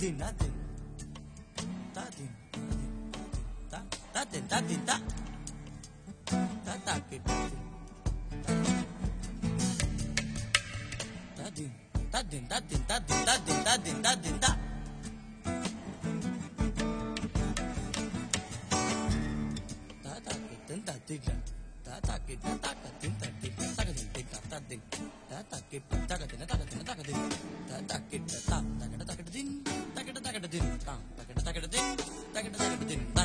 din da din da din da da din da din da da da ke da din da din da din da din da din da din da din da da da ke din da din da da ke da da ke din da din da da ke din da din da da ke da da ke da da ke da da ke da da ke da da da ke da da ke din da ke da ke din da ke da ke din da ke da ke din